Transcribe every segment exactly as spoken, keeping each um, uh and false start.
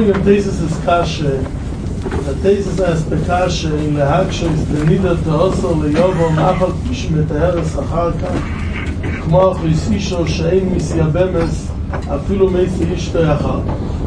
holding in thesis is kasha. The thesis as the kasha in the haksha is the nida to also leyovo mafal shmetaheres acharka. Kmo achisisho shein misyabemes afilu meisi ishto yachar.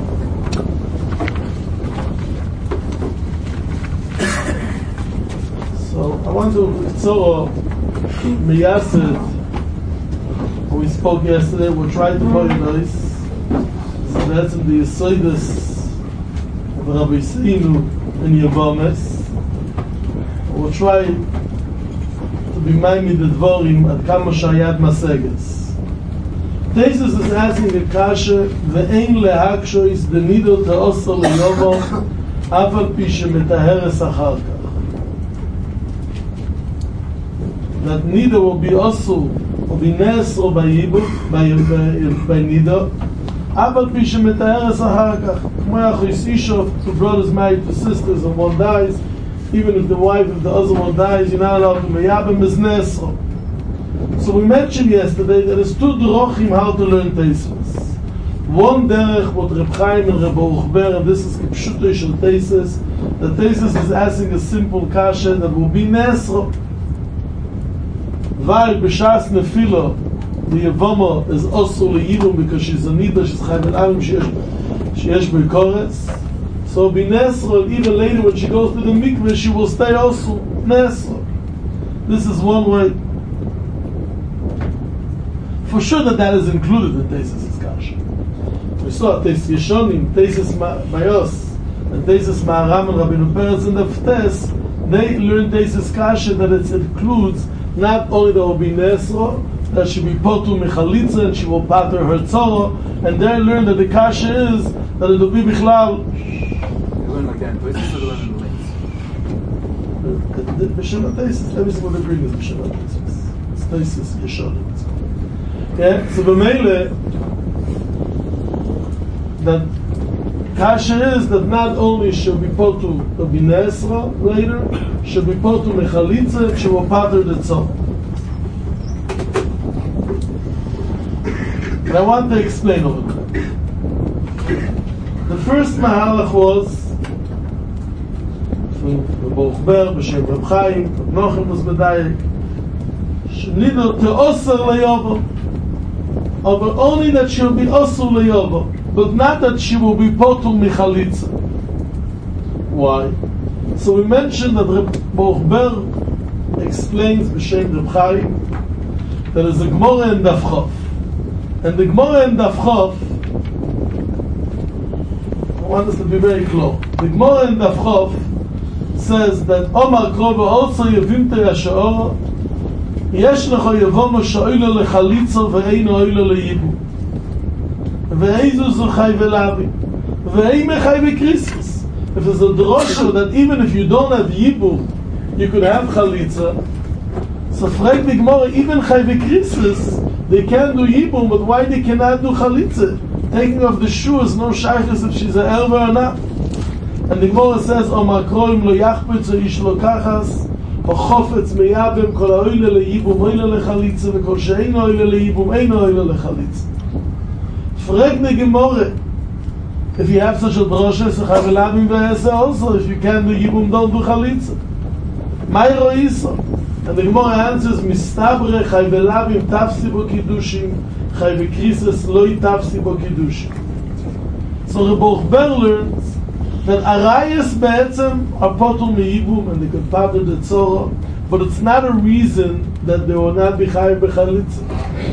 So I want to so miyasid. We spoke yesterday. We'll try to put it nice. So that's in the Yesodus of Rabbi Seinu in Yavames. We'll try to be minded the Dvorim at Kama Shayad Maseges. Tesis is asking a kasha, ve'ein lehaksho is the nido to oso leyovo, afal pi shemetaheres achar kach. That nido will be oso, will be nes or by yibu, by, by, by nido, afal pi shemetaheres achar kach. K'moyach is isha, two brothers married to sisters and one dies, even if the wife of the other one dies, you're not allowed to meyabem is nesro. So we mentioned yesterday that there's two drochim how to learn Tesis. One derech what Reb Chaim and Reb Baruch Ber, and this is Kipshuto Shel Tesis. The Tesis is asking a simple kasha that will be nesro. Weil b'shas nefilo the Yevama is also le'ibum because she's a nida, she's chayv and avim, she yesh b'kores. So be nesro, even later when she goes to the mikveh, she will stay also nesro. This is one way. For sure that that is included in Tesis Kasha. We saw Tesis Yeshonim, Tesis Mayos, and Tesis Ma'aram and Rabbeinu Peretz in the Ftes. They learn Tesis Kasha that it includes not only that will be Nesro, that she will be Potu Michalitza and she will pater her Tzoro, and they learn that the Kasha is that it will be Bichlal. You learn like that in Tesis or learn in the links? B'Shem Tesis, everything what they bring is B'Shem Tesis. It's Tesis Yeshonim. Okay, so b'meile that kasha is that not only should be potu to be nesra later, should be potu mechalitza, she will pater the tzor. And I want to explain over that. The first mahalach was from Baruch Ber, b'Shem Reb Chaim, Nochim was medayek, shenido te'oser leyovo. But only that she will be also leyovo, but not that she will be potul michalitza. Why? So we mentioned that Reb Baruch Ber explains b'shem Reb Chaim that there is a Gemara in Daf Chof, and the Gemara in Daf Chof, I want us to be very clear. The Gemara in Daf Chof says that Omar Krova also yevimte yashaora. יש לך יבומו שאוילו לחליצו ואינו אוילו ליבו ואיזו זו חי ולאבי ואימא חי בקריסוס. If there's a drosha that even if you don't have yibu you could have chalitza, so frag the Gemara, even chai v'krisis they can do yibu, but why they cannot do chalitza? Taking off the shoe is no shaykhis if she's a elva or not. And the Gemara says Omar kroim lo yachpetz o ish lo kachas החופץ מייבם כל האוילה לייבום אוילה לחליצה וכל שאין האוילה לייבום אין האוילה לחליצה. Frag the Gemara, if you have such a drosha, so have a labim v'ese also, if you can do yibum, don't do chalitza. Mayro isa. And the Gemara answers, mistabre chay v'labim tafsi bo kiddushim, chay v'krisis loi tafsi bo kiddushim. So Reb Baruch Ber learns that arayas be'etzem are potul me'ibum and they could pater the tzora, but it's not a reason that they will not be chayiv b'chalitza.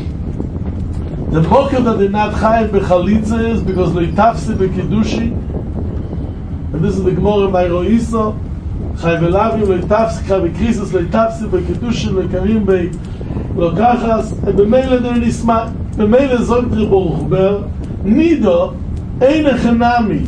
The mocker that they're not chayiv b'chalitza is because lo yitafsi b'kiddushi, and this is the Gemara Mayro Isa, chayiv v'lavim lo yitafsi, chayiv v'krisis lo yitafsi b'kiddushi, lo karim b'lo kachas, and b'meile they're nisma, b'meile zog Reb Baruch Ber, nido ein echanami,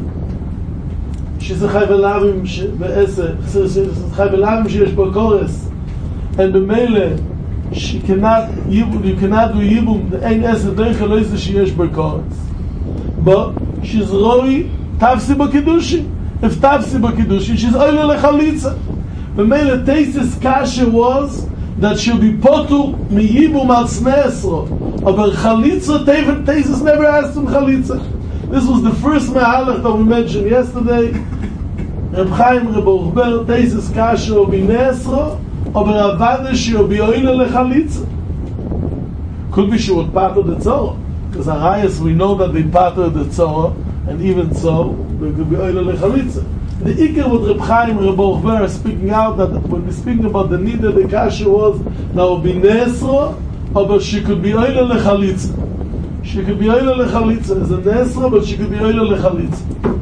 שזה חי ולאבים בעשר, חי ולאבים שיש בו קורס, and במילא, you cannot do yibum, אין עשר דרך לא איזה שיש בו קורס. But she's רואי, תפסי בו קידושי. If תפסי בו קידושי, she's אוילה לחליצה. במילא, Tesis Kasha was that she'll be potu miyibum al snei esrot. Aber chalitza, Tesis never asked him chalitza. This was the first Mahalach that we mentioned yesterday. Reb Chaim Reb Orber Teises Kasher o Binesro or Beravadesh o Bioile Lechalitza. Could be she was part of the Tzorah. Because Arayas, we know that they part of the Tzorah, and even so, they could be Oile Lechalitza. The Iker with Reb Chaim Reb Orber speaking out that when we're speaking about the Nida, the Kasher was now Binesro, but she could be Oile Lechalitza. She could be Oile Lechalitza as a Nesra, but she could be Oile Lechalitza.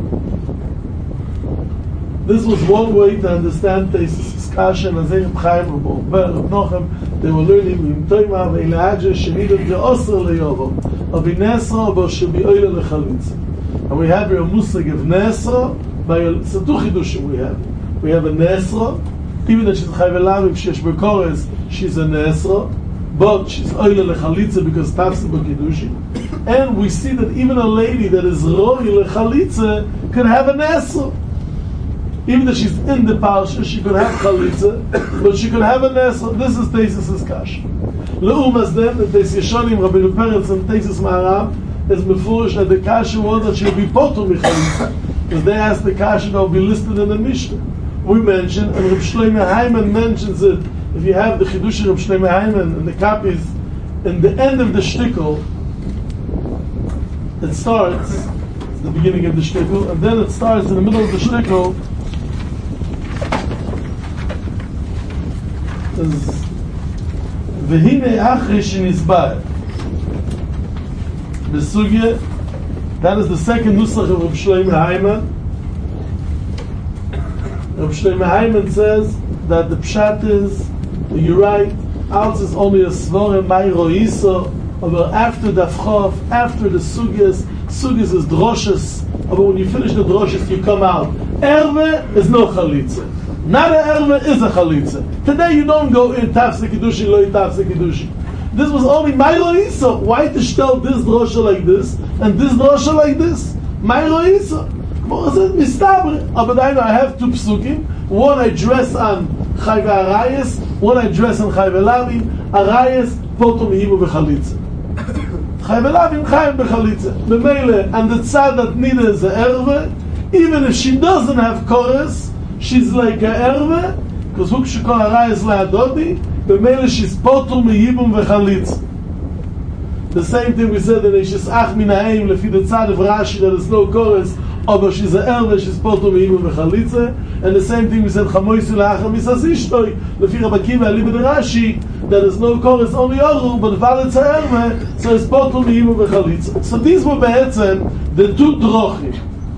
This was one way to understand this discussion as Reb Chaim Reb Orber, Reb Nochem, they were learning in Toima ve'ila'adja shenidat ve'osr le'yovo, or Binesra, but she be Oile Lechalitza. And we have here a musig of Nesra, by a so two chidushim we have. We have a Nesra, even though she's Chayvelav, if she's Bekores, she's a Nesra, but she's Oile Lechalitza because Tafsi B'Kiddushin. And we see that even a lady that is Roi Lechalitza can have a Nesra. Even though she's in the Parsha, she could have Chalitza, but she could have a Nesra. This is Teisus' Kash. Le'umas then, the Teis Yeshonim, Rabbeinu Peretz, and Teisus Ma'aram, is Mefurish that the Kash was that she'll be Potur Michalitza. Because they asked the Kash that will be listed in the Mishnah. We mentioned, and Reb Shlomo Hyman mentions it. If you have the Chidush of Shlomo Hyman and the copies, in the end of the shtickle, it starts, it's the beginning of the shtickle, and then it starts in the middle of the shtickle, is Vehine Achri Shinizbar. The Sugya, that is the second Nusach of Reb Shlomo Hyman. Reb Shlomo Hyman says that the Pshat is, you're right, ours is only a Svore Mayro Iso, but after the Afchof, after the Sugyas, Sugyas is Droshes, but when you finish the Droshes, you come out. Erve is no Chalitza. Not a Erve is a Chalitza. Today you don't go in Tafse Kiddushin, lo Tafse Kiddushin. This was only Mayro Iso. Why to tell this Drosha like this, and this Drosha like this? Mayro Iso. Gemara said, Mistabre. But I know I have two psukim. One I dress on Chayve Arayas, one I dress on Chayve Lavim. Arayas, Poto Mihimu Bechalitza. Chayve Lavim, Chayve Bechalitza. B'meile, and the tzad that Nida is a Erve, even if she doesn't have chorus, she's like a Erve, because Huk Shekor Arayas Le'adodi, b'meile she's Poto Mihimu Bechalitza. The same thing we said in Eishes Ach Min Ha'im, lefi the tzad of Rashi, that is no chorus, but she's a Erve, she's Poto Mihimu Bechalitza. And the same thing we said, Chamoisu La'acham Misas Ishtoi, lefi Rabbi Akiva Alibid Rashi, that is no chorus, only Oru, but Valetz Ha'erve, so it's Poto Mihimu Bechalitza. So these were be'etzem the two drochim.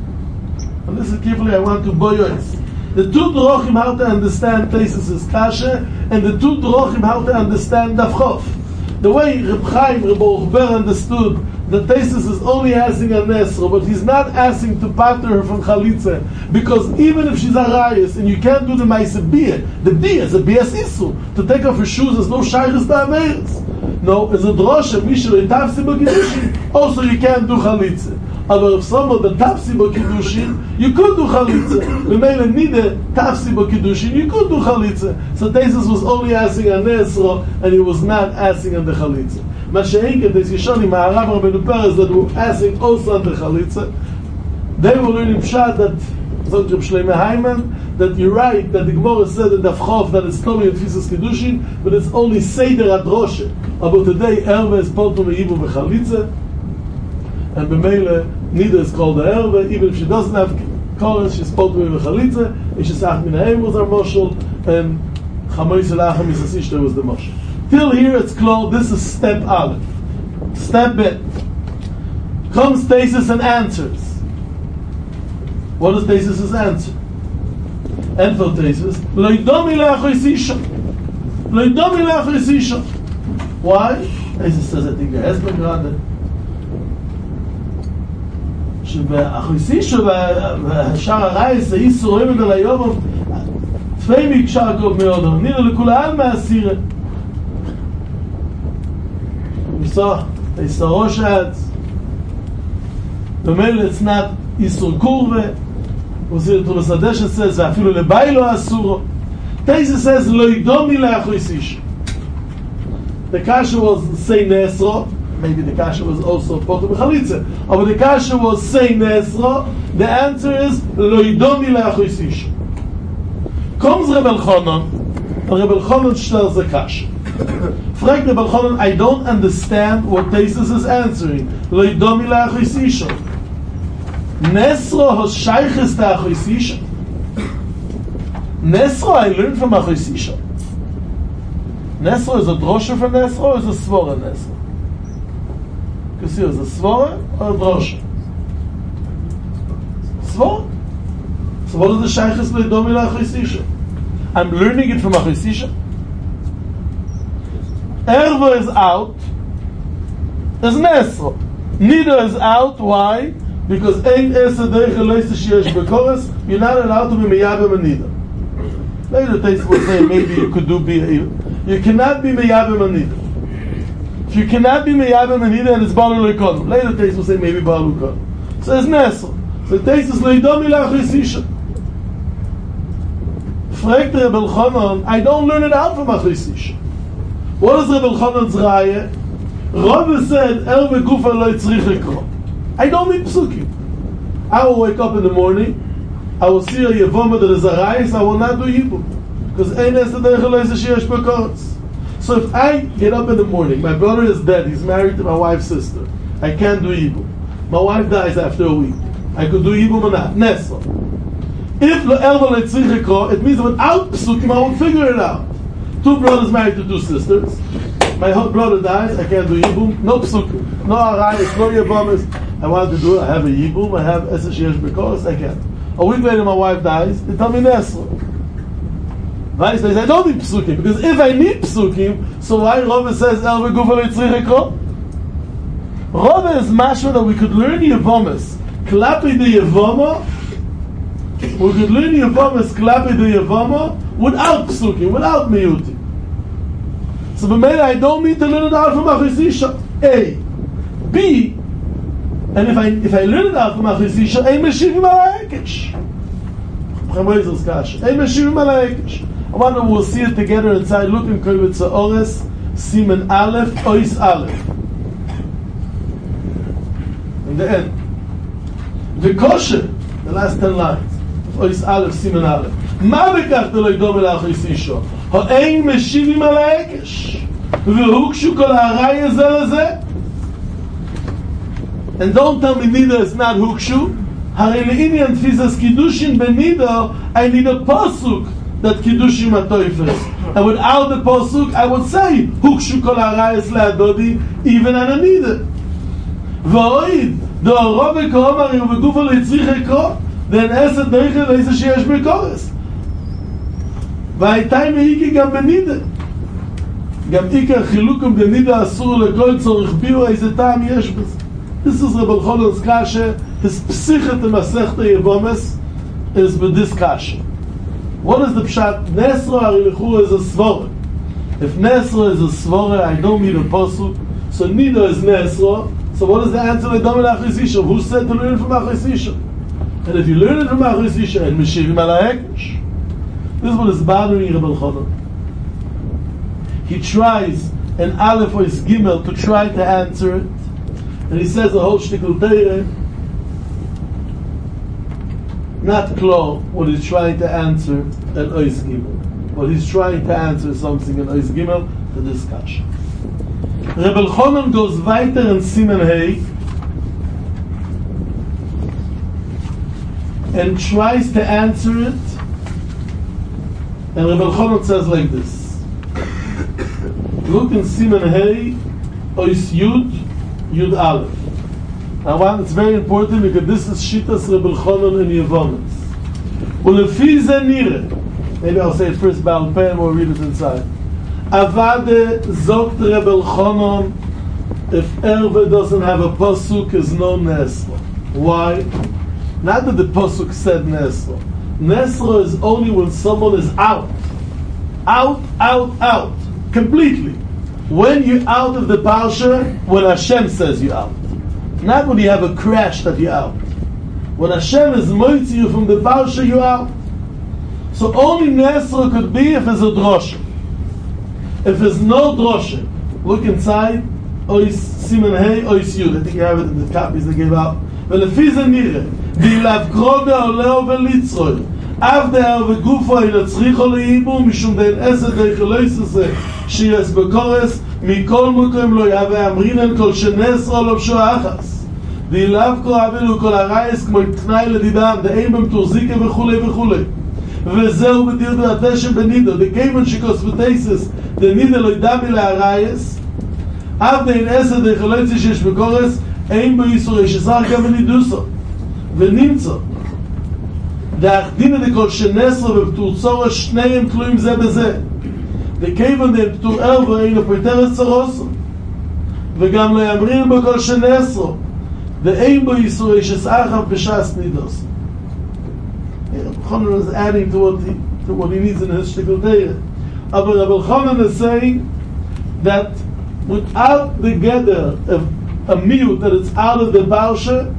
And listen carefully, I want to boyois. The two drochim how to understand Teisus' Kasha, and the two drochim how to understand Davchof. The way Reb Chaim, Reb Orber understood that Teisus is only asking a Nesra, but he's not asking to pater her from Chalitza, because even if she's a Rayas, and you can't do the Maise Bia, the Bia is a Bias Isu, to take off her shoes, there's no Shayris to Ameres. No, as a Drosha, Mishra, Tafsi B'Kiddushin, also you can't do Chalitza. But if someone that Tafsi B'Kiddushin, you could do Chalitza. The Mele Nide, Tafsi B'Kiddushin, you could do Chalitza. So Teisus was only asking a Nesra, and he was not asking on the Chalitza. Masha'inka, there's Yeshonim, Ma'arav Rabbeinu Peretz, that were asking also on the Chalitza. They were learning Pshat that, Zog Reb Shlomo Hyman, that you're right, that the Gemara said in Davchof that it's Tomi and Tfisus Kiddushin, but it's only Seder Adroshe. But today, Erve is Poto Me'ibu B'Chalitza, and B'meile, Nida is called the Erve, even if she doesn't have chorus, she's Poto Me'ibu B'Chalitza, Eishes Ach Min Ha'im was our Moshel, and Chamois Elachem Misas Ishtoi was the Moshel. Till here it's clear, this is step Aleph. Step B. Comes Teisus and answers. What is Teisus' answer? And for Teisus, Loidomi le'achris isha. Loidomi le'achris isha. Why? Teisus says, I think the Hezbollah gerade. שבאחריס אישה והשאר הרייס, האיסו רואים את על היובו, תפי מקשר קוב מאוד, נראה לכולן מהסירה. So, they saw Roshad. The male, it's not Isur Kurve. Was it to the Sadesh says, Afilu lebailo asuro. Teisus says, Lo idomi le'achris isha. The Kasha was say Nesro, maybe the kasha was also potter b'chalitza. But the kasha was saying Nesra. The answer is lo yidomi le'achos isha. Comes Reb Elchanan, and Reb Elchanan stells the kasha. Fragt Reb Elchanan, I don't understand what Taisus is answering. Lo yidomi le'achos isha. Nesra has shayches ta'achos isha. Nesra I learned from achos isha. Nesra is a drosha for Nesra or is a svora Nesra? You see, is a svora or a drosha? Svora. So what is the shaykhis le'domi la'achos isha? I'm learning it from achos isha. Erva is out. Is Nesra. Nida is out. Why? Because ein eser derech leis sheyesh bekoros. You're not allowed to be meyabem and nida. Later, Taisa will say maybe you could do be. You cannot be meyabem and nida. If you cannot be meyabem and nida, and it's balu lekonim. Later, Taisa will say maybe balu lekonim. So it's Nesra. So Taisa is leidomi la'achos isha. Fragt Reb Elchanan, I don't learn it out from achos isha. What is Reb Elchanan's raya? Rabbi said, El v'gufa lo tzrich lekro. I don't need psukim. I will wake up in the morning, I will see a yevoma that is a rayis, I will not do yibum. Because ein es derech leis sheyesh bekoros. So if I get up in the morning, my brother is dead, he's married to my wife's sister, I can't do yibum. My wife dies after a week. I could do yibum or not. Nesla. If lo elva lo tzrich lekro, it means that without psukim I will figure it out. Two brothers married to two sisters. My brother dies, I can't do yibum. No psukim, no arayis, no yevomis. I want to do it, I have a yibum, I have eser sheyesh bekoros, I can't. A week later my wife dies, they tell me Nesla. Right? So I don't need psukim, because if I need psukim, so why Rava says El v'gufa lo tzrich lekro? Rava is mashma that we could learn yevomis. Klapi the yevoma, we could learn yevomis klapi the yevoma without psukim, without miyutim. So b'meila I don't need to learn it out from achos isha. A. B. And if I if I learn it out from achos isha, ein meshivim al ha'ekesh. Chamoizos kasha. Ein meshivim al ha'ekesh. I wonder we'll see it together inside. Look in Kovetz Ores, Siman Aleph, Ois Aleph. In the end. The kosher, the last ten lines. Ois Aleph, Siman Aleph. Ma bekach de lo yidom el achos isha. Ha'ein meshivim al ha'ekesh. V'hukshu kol ha'araya zeh lezeh. And don't tell me Nida is not Hukshu. Harei le'inyan tfizas Kiddushin ben Nida, I need a pasuk that Kiddushin matoifes. And without the pasuk, I would say Hukshu kol harayis le'adodi, even on a Nida. V'oid, the Arabe k'omar yu v'gufa le'tzrich ekro, then eset deiche le'isa sheyesh bekoros. V'haytai me'iki gam ben Nida. Gam ikar chilukum ben Nida asur le'kol tzorich biu, איזה טעם יש בזה. This is Reb Elchanan's kasha. His psichet in Masechta Yevomes is with this kasha. What is the pshat? Nesra Arilechu is a svora. If Nesra is a svora, I don't need a pasuk. So Nida is Nesra. So what is the answer? L'dom el achos isha. Who said to learn it from achos isha? And if you learn it from achos isha and meshivim al ha'ekesh, this is what is bothering Reb Elchanan. He tries an Aleph or his Gimel to try to answer it. And he says the whole shtickle teire, not klo, what he's trying to answer an ois gimel. What he's trying to answer something in ois gimel, the discussion. Reb Elchanan goes weiter in Siman Hey and tries to answer it, and Reb Elchanan says like this. Look in Siman Hey, ois yud, Yud Aleph. Now, one, it's very important because this is Shitas Reb Elchanan in Yevomis. Ulefi ze nire. Maybe I'll say it first Baal Peh and we'll read it inside. Avade zogt Reb Elchanan, if Erve doesn't have a pasuk, is no Nesra. Why? Not that the pasuk said Nesra. Nesra is only when someone is out. Out, out, out. Completely. When you're out of the parsha, when Hashem says you're out. Not when you have a crash that you're out. When Hashem is moitzi you from the parsha, you're out. So only Nesra could be if there's a drosha. If there's no drosha, look inside, Ois Siman Hey Ois Yud. I think you have it in the copies they gave out. ולפי זה נראה, וילבקרו בעולהו וליצרוי, אף דהר וגופו ינצריכו לאיבו, משום דין עשר דייכלויס הזה, שיש בקורס, מכל מקום לא יהווה אמרינן כל שנסרו לבשו אחס. וילבקרו אבלו כל הרייס כמו תנאי לדידם, דאין במתורזיקה וכולי וכולי. וזהו בדיר דעתשם בנידו, דקיימן שקוספטייסס, דנידו לא ידמי להרייס, אף דין עשר דייכלויס שיש בקורס, אין בו איסורי שסר גם בנידוסו ונמצא דאחדינה דכל שנסרו ובטור צורו שניהם תלויים זה בזה וכיוון דהם פטור ערבו אין הפויטרס צורוסו וגם לא יאמרין בו כל שנסרו ואין בו איסורי שסר בשעס נידוס. Chanan is adding to what, he, to what he needs in his shtickle Teireh. But Rabbi Chanan is saying that without the gather of a mute, that it's out of the Barsha,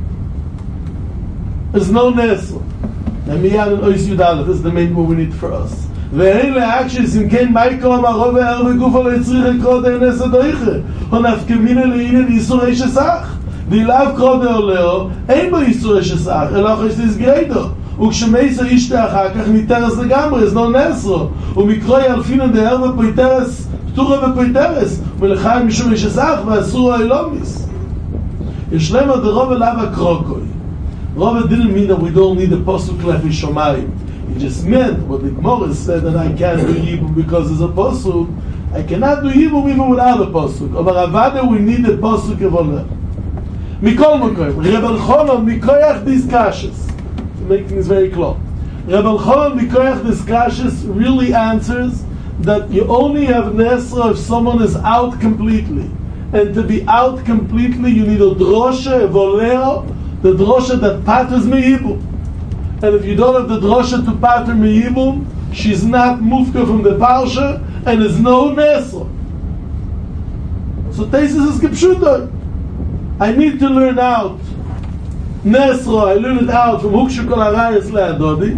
there's no Nesel. And Miyad and Ois Yudalef is the main one we need for us. Ve'en le'akshis im ken Michael Amaro ve'er ve'gufa le'etzrich ekro de'en Nesel doiche honafkemine le'inen Yisur Eishesach v'ilav kro de'oleo ein bo Yisur Eishesach elo chosh tizgreido וכשמייסר ישתה אחר כך ניתרס לגמרי, זה לא נסרו ומקרוי אלפינן דהר ופויטרס פתורה ופויטרס ולחיים משום ישסח ואסור האילומיס. יש להם עוד רוב אליו הקרוקוי. רוב didn't mean that we don't need a posuk lefi shomayim. It just meant what the Gemara said that I can't do Yibum because there's a posuk. I cannot do Yibum even without a posuk. But Avada we need a posuk evoleh. Mikol mokoyim. Rebel Chonon mikoyach these kashas. To make things very clear. Rebel Chonon mikoyach these kashas really answers that you only have Nesra if someone is out completely. And to be out completely, you need a drosha, a voleo, the drosha that patters me'ibum. And if you don't have the drosha to patter me'ibum, she's not mufka from the parsha, and there's no Nesra. So Teisus is kipshuto. I need to learn out Nesra, I learned it out from Hukshu Kol Arayas Le'adodi.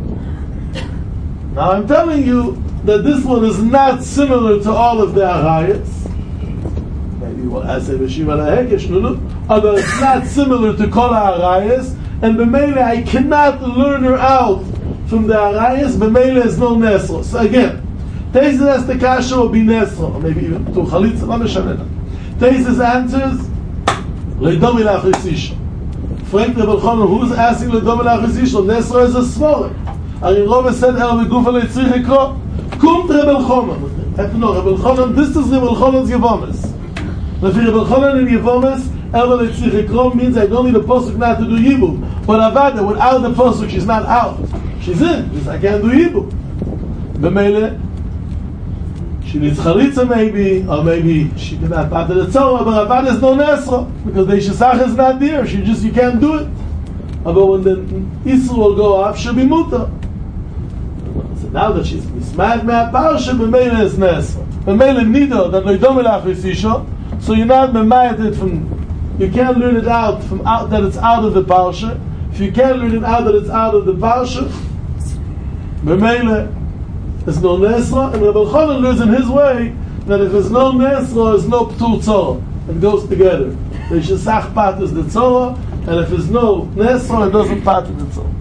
Now I'm telling you that this one is not similar to all of the Arayas. Maybe what I say B'Shiva Lahekesh, no, no. Although it's not similar to Kol Arayas, and B'Meile I cannot learn her out from the Arayas, B'Meile is no Nesra. So again, Teisus has the kasha will be Nesra, or maybe even to Chalitza, not Meshanena. Teisus answers, Leidomi Lachis Frank Rebel Chonon, who's asking Leidomi Lachis Nesra is a smaller. Ari Rove said, El V'Gufa Leitzrich Ekro, Kumt Rebel Chonon. No, Rebel Chonon, this is Rebel Chonon's Yevomes. If Rebel Chonon in Yevomes, El Leitzrich Ekro means I don't need a posuk not to do Yibum. But Avada, without the posuk, she's not out. She's in. She's, I can't do Yibum. B'Meile, she needs Chalitza maybe, or maybe she cannot pater the Tzorah, but Avada is no Nesra, because the Shesach is not there. She just, you can't do it. But when the Isra will go off, she'll be Muta. So now that she's Mismad Me'at Parsha, B'Meile is Nesra. B'Meile Nido, that Leidomi Lachis Isha, so you're not Memayat it from, you can't learn it out from out that it's out of the Parsha. If you can't learn it out that it's out of the Parsha, B'Meile, there's no Nesra, and Rebbe Chonon learns in his way that if there's no Nesra, there's no P'tur Tzorah. It goes together. The Shesach patters the Tzorah, and if there's no Nesra, it doesn't patter the Tzorah.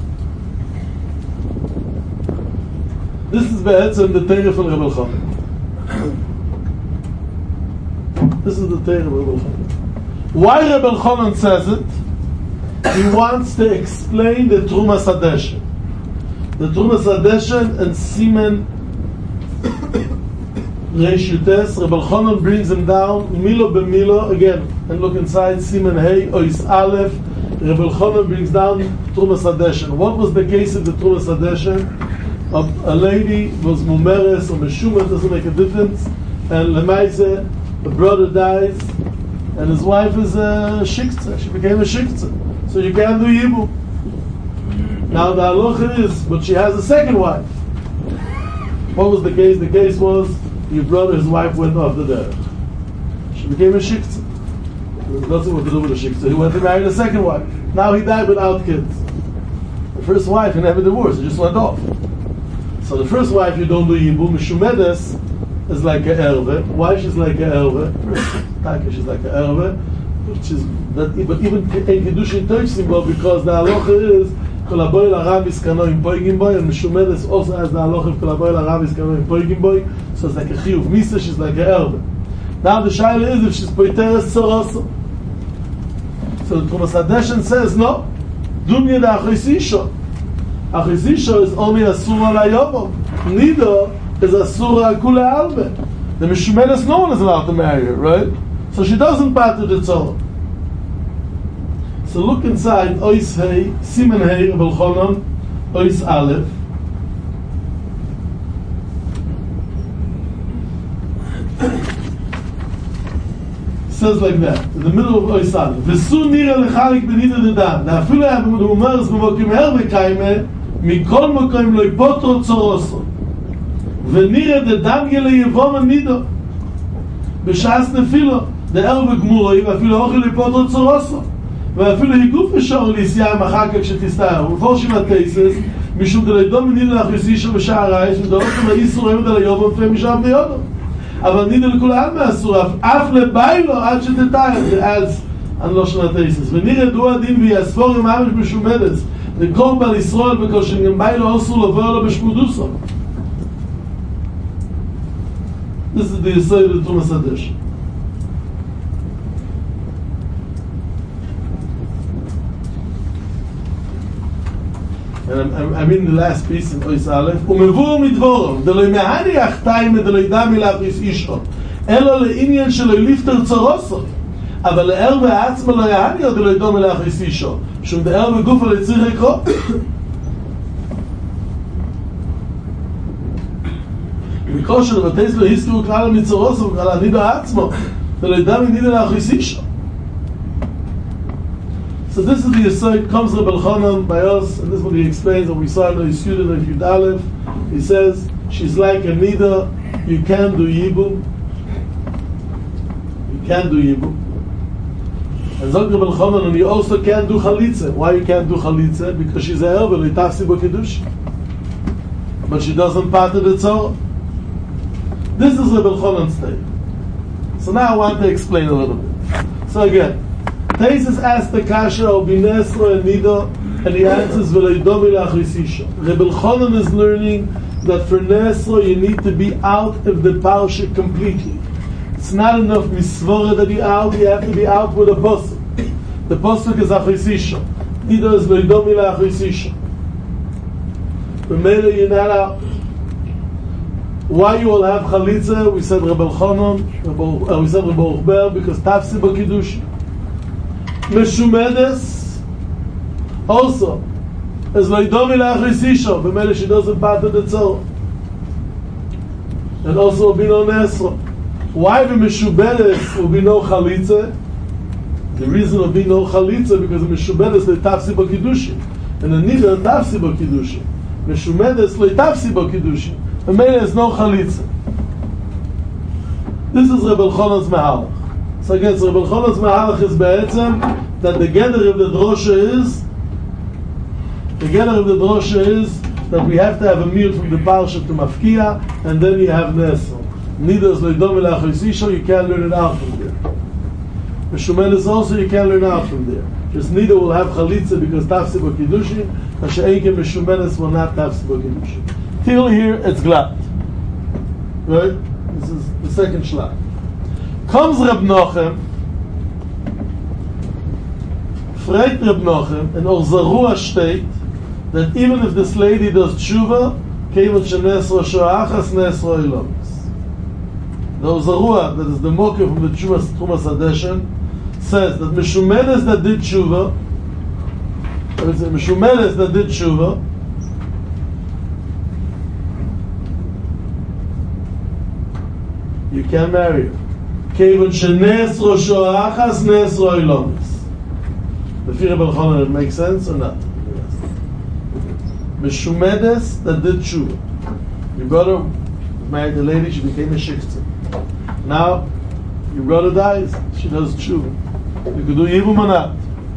This is Be'etzem, the Teireh from Rebbe Chonon. This is the Teireh of Rebbe Chonon. Why Rebbe Chonon says it? He wants to explain the Trumas HaDeshen. The Trumas HaDeshen and Simen Reish Yutes, Rebbe Chonon brings him down, Milo b'Milo, again, and look inside, Simen Hey, Ois Aleph, Rebbe Chonon brings down Trumas HaDeshen. What was the case of the Trumas HaDeshen? A, a lady was Mumeres or Meshumet, doesn't make a difference, and Lemaise, the brother dies, and his wife is a Shiktzah, she became a Shiktzah. So you can't do Yibum. Now the halacha is, but she has a second wife. What was the case? The case was your brother, his wife went off the derech. She became a shiktzah. There was nothing what to do with a shiktzah. He went to marry the second wife. Now he died without kids. The first wife he never divorced. He just went off. So the first wife you don't do yibum. Mishumedes is like a erve. Why she's like a erve? Taka, she's like an erve, which is, that, but even in Kedushin touches him, because the halacha is, Kolaboy la Rav iskano im poigim boy, and Meshumedes also has the halacha of Kolaboy la Rav iskano im poigim boy, so it's like a chiyuv misa, she's like a erve. Now the shaila is if she's poiteres tzoroso. So the Trumas Hadeshen says, no, Dumya da Achisisho. Achisisho is only asura la yovom. Nido is asura kule albe. The Meshumedes, no one is allowed to marry her, right? So she doesn't pater the tzorah. So look inside Ois Hei, Simen Hei, Belchonon, Ois Aleph. Says like that, in the middle of Ois Aleph. V'su nira lechalik benida dedam. Now, afilu ya b'mudumar, z'mokim her v'kaime, mikol mokim lo ipotro tzoroso. V'nira dedam yele yevom nido. B'shas nefilo. The erve gmuroi, v'afilu hochi lo ipotro tzoroso. ואפילו היגוף בשור ליסייה אחר כך שתסתער ופורשים הטייסס משום דלידום נידו להכניסישו בשער רייש ודורות לאיסור היום דליובו ופי משם דיודו אבל נידו לכולם מהאסור אף לביילו עד שתתאר זה אז אני לא שונה הטייסס ונראה דו הדין ויספור עם ממש משומדס לקרוב בל ישראל בכל שגם ביילו אסור לבוא לו בשמודוסו. This is the Yisrael of Trumas Hadeshen. And I'm, I'm in the last piece in Ois Aleph. ומבואו מדבורם, דלוי מהני אחתיים דלוי דמי להכניס אישו, אלו לעניין שלו ליפטר צורוסו, אבל לאר ועצמה לא יעני או דלוי דומי להכניס אישו, שום דאר וגופה לצריך לקרוא. בכל שלבטייס לו היסקרו כלל מצורוסו וכלל הנידו עצמו, דלוי דמי נידו להכניס אישו. So this is the aside comes Reb Elchanan by us, and this is what he explains, what we saw in the student of Yud Aleph. He says, she's like a nida, you can do yibum. You can do yibum. And Zog Reb Elchanan, and you also can do chalitza. Why you can't do chalitza? Because she's a ervel, itafsi b'kiddush. But she doesn't part of the tzorah. This is Reb Elchanan's statement. So now I want to explain a little bit. So again, Taisus asked the Kasha of Binesro and Nido, and he answers V'leidomi la'achrisisha. Reb Elchanan is learning that for Nesro you need to be out of the parsha completely. It's not enough misvora that you're out, you have to be out with a posuk. The posuk is achrisisha. Nido is V'leidomi la'achrisisha. B'meila you're not out. Why you will have chalitza? We said Reb Elchanan, uh, we said Reb Ochber, because tafsi b'kiddush. Meshumedes also is Leidomi la'achrisisho, b'meila she doesn't part of the tzorah. And also will be no nesro. Why the Meshumedes will be no chalitza? The reason will be no chalitza because the Meshumedes le tafsi b'kiddushin, and the nida tafsi b'kiddushin. Meshumedes le tafsi b'kiddushin. B'meila is no chalitza. This is Reb Elchanan's mahalach. So again, so Reb Elchanan's mahalach is be'etzem that the gather of the drosha is the gather of the drosha is that we have to have a meal from the parsha to mafkia, and then you have nesro. Neither is leidomi la'achrisisho, you can't learn it out from there. Meshumedes also you can't learn out from there. Just neither will have chalitza because tafsi b'kiddushin, and she'enke Meshumedes will not tafsi b'kiddushin. Till here it's glad. Right? This is the second shlag. Comes Reb Nochem, fragt Reb Nochem, and or Zarua state that even if this lady does tshuva, kevon shenesro shoachas nesro ilomis. The Zarua, that is the mocker from the Trumas Hadeshen, says that Meshumedes that did tshuva, or is it Meshumedes that did tshuva, you can't marry her. Kevon shenesro shoachas nesro ilomis. The fear of Elchanan, it makes sense or not? Yes. Meshumedes that did tshuva. Your brother married a lady, she became a shiktzah. Now, your brother dies, she does tshuva. You could do yibum or not.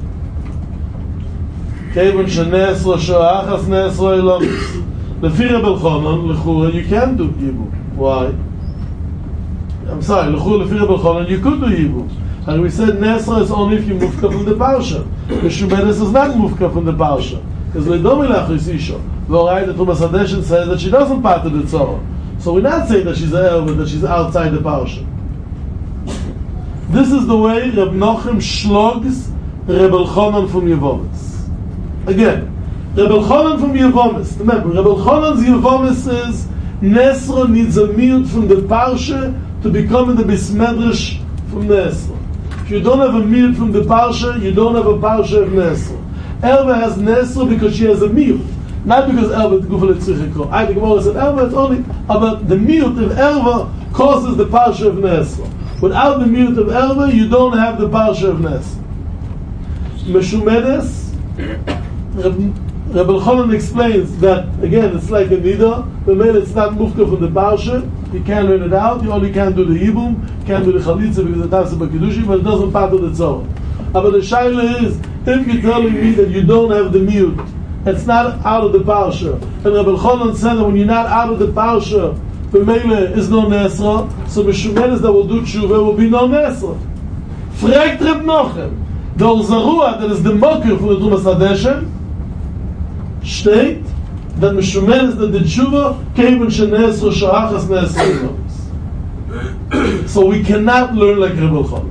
Kevon shenesro shoachas nesro ilomis. The fear of Elchanan, l'chura, you can do yibum. Why? I'm sorry, L'chul Lefi Reb Elchanan, you could do Yibum. And we said Nesra is only if you mufka from the Parsha. Meshumedes is not mufka from the Parsha. Because Leidomi Lachris Isha. V'orai, the Tumas Hadeshin says that she doesn't part of the Tzorah. So we're not saying that she's a Elva, that she's outside the Parsha. This is the way Reb Nochem shlogs Reb Elchanan from Yevomis. Again, Reb Elchanan from Yevomis. Remember, Reb Elchanan's Yevomis is Nesra needs a miyut from the Parsha to become in the Bismedrash from Nesra. If you don't have a miyut from the Parsha, you don't have a Parsha of Nesra. Elva has Nesra because she has a miyut. Not because Elva is Gufel Tzrichiko. I think Gemara said Elva, it's only about the miyut of Elva causes the Parsha of Nesra. Without the miyut of Elva, you don't have the Parsha of Nesra. Meshumedes, Reb Elchanan explains that, again, it's like a nida, but maybe it's not mufka from the Parsha, you can't learn it out, you only can't do the Yibum, can't do the Chalitza because it has a Bakidushi, but it doesn't part of the Tzorah. But the Shaila is, if you're telling me that you don't have the miyut, it's not out of the Parsha, and Reb Elchanan said that when you're not out of the Parsha, the Mele is no Nesra, so Meshumedes that will do Tshuva will be no Nesra. Fragt Reb Nochem, the Orzaruah that is the Mokir for the Tumas Hadeshin, steht, that Meshumedes that the Tshuva came in Shenesra Shahachas Nesra. So we cannot learn like Reb Elchanan.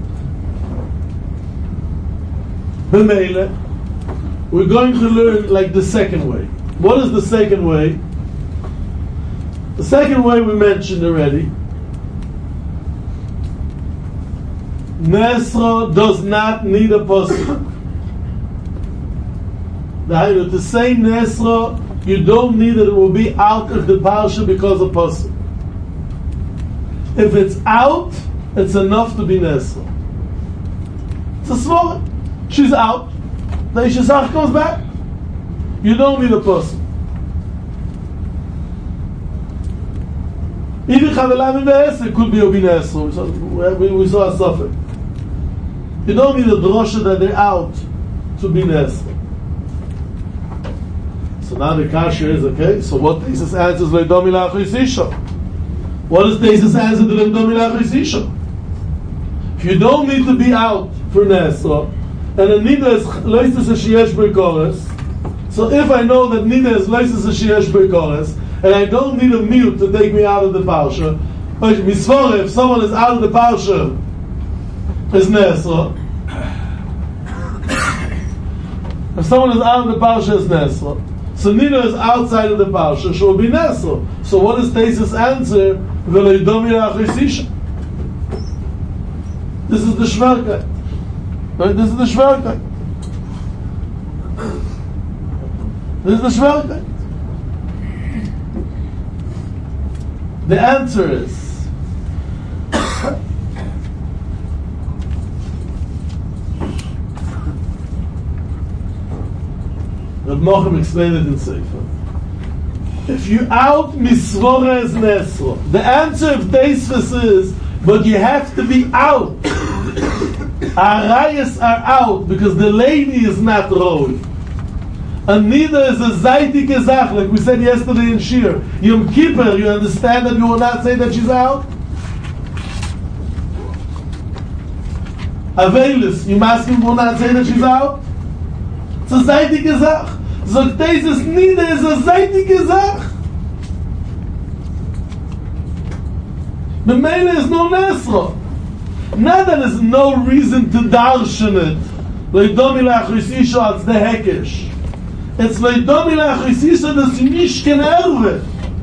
The Mele, we're going to learn like the second way. What is the second way? The second way we mentioned already. Nesra does not need a pasuk. To say Nesra, you don't need it, it will be out of the parsha because of pasuk. If it's out, it's enough to be Nesra. It's a svara. She's out. The Ishazach comes back. You don't need a pasuk. Even Chavelam Be'eser could be Obin Esra. We, we saw a suffix. You don't need a drosha that they're out to be Nesra. So now the kasha is, okay, so what Tesis answers Leidomi Lachris Isha? What does Tesis answer to Leidomi Lachris Isha? If you don't need to be out for Nesra, and a Nida is Leisis Sheyesh Be'kores, so if I know that Nida is Leisis Sheyesh Be'kores, and I don't need a mute to take me out of the parsha. Misvore, if someone is out of the parsha, is Nesra. If someone is out of the parsha, is Nesra. So Nina is outside of the parsha, she will be Nesra. So what is Tesis' answer? V'leidomi la'achris isha. This is the Shverkeit. Right? This is the Shverkeit. This is the Shverkeit. The answer is Reb Nochem explained it in Sefer. If you out misvora as Nesra, the answer of Teisves is, but you have to be out. Arayas are out because the lady is not roi. And neither is a zaytik ezach, like we said yesterday in Shir. Yom Kippur, you understand that you will not say that she's out? Avelis, you masking will not say that she's out? It's a zaytik ezach. Zog Tesis, neither is a zaytik ezach. The Mele is no Nesra. Not that there's no reason to darshan it. Leidomi la'achris isha als the hekesh. It's Leidomi la'achris isha dass sie nicht ken erve.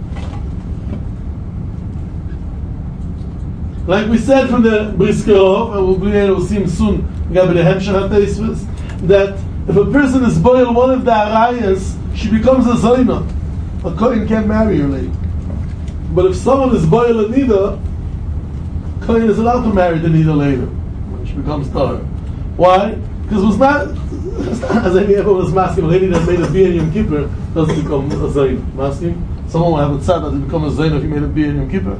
Like we said from the Briskerov, and we'll be able to see him soon, Gabi the Hemshach HaTeisves, that if a person is boiled one of the arayas, she becomes a zoina. A Kohen can't marry her later. But if someone is boiled a nida, Kohen is allowed to marry the nida later when she becomes tar. Why? Because it was not, as any ever was masking, a lady that made a beer in Yom Kippur doesn't become a zoina. Masking? Someone will have a tzad that he become a zoina if he made a beer in Yom Kippur.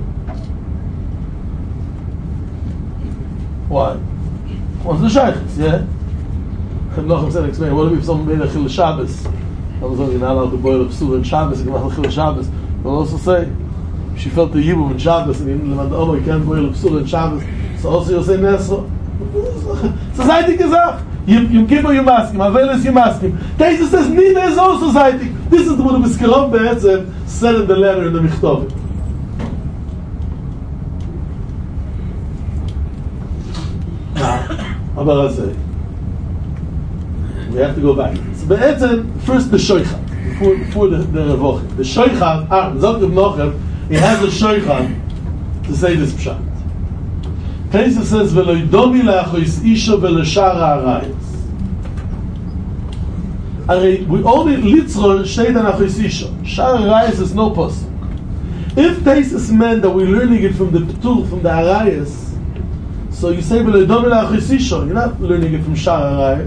Why? What's the shaykhs, yeah? Reb Nochem said, explain, what if someone made a chil Shabbos? I was only not allowed to boil up Psula and Shabbos, you can have a chil Shabbos. We'll also say, she felt the Yibum in Shabbos, and in the Omer, you can't boil a psula in Shabbos, so also you'll say Nesro. Society gesagt, Yom Kippur you masking, Avelis you masking. Taisa says, Nida is also society. This is what the Biskirom Be'etzem said in the letter in the Michtovim. Now, about I say, we have to go back. So Be'etzem, first the Shoichan, before, before the, the Revochim. The Shoichan, ah, Zalkib Nochem, he has a Shoichan to say this Pshat. Taisa says, "V'lo yidomi le'achois isha v'le'shara arayis." We only litzro shteit an achois isha. Shara arayis is no pasuk. If Taisa meant that we're learning it from the Ptur, from the arayis, so you say "V'lo yidomi le'achois isha." You're not learning it from shara arayis.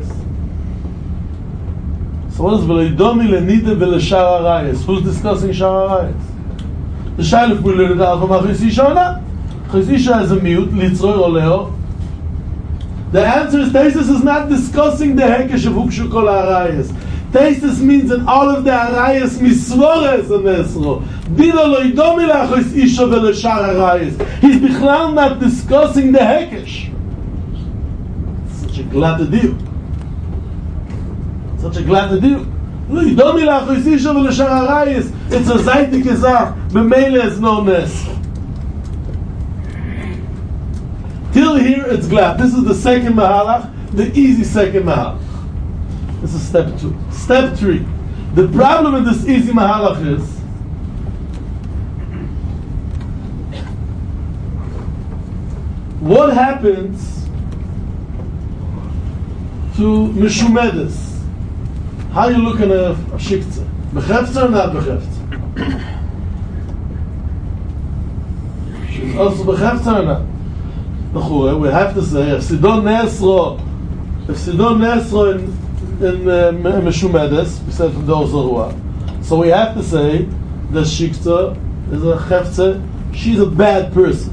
So what is "V'lo yidomi le'nida v'le'shara arayis"? Who's discussing shara arayis? The shaila if we learn it out from achois isha or not. Chazisha is a mute, litzroi oleo. The answer is Taisus is not discussing the hekesh of Hukshu Kol Arayas. Taisus means that all of the Arayas misvores and Nesro. Dino lo yidomi lachos isha v'leshar Arayas. He's bichlal not discussing the hekesh. Such a glad to do. Such a glad to do. Lo yidomi lachos isha v'leshar Arayas. It's a zaytik ezah. B'meile is no Nesro. Till here it's glad. This is the second mahalach, the easy second mahalach. This is step two. Step three. The problem in this easy mahalach is what happens to Mishumedes? How you looking at a shiktzah? Becheftzah or not becheftzah? She's also becheftzah or not? We have to say if Sidon Nesro, if Sidon Nesro in in uh, Meshumedes, we said from the Ozarua. So we have to say that Shikta is a Chefze. She's a bad person.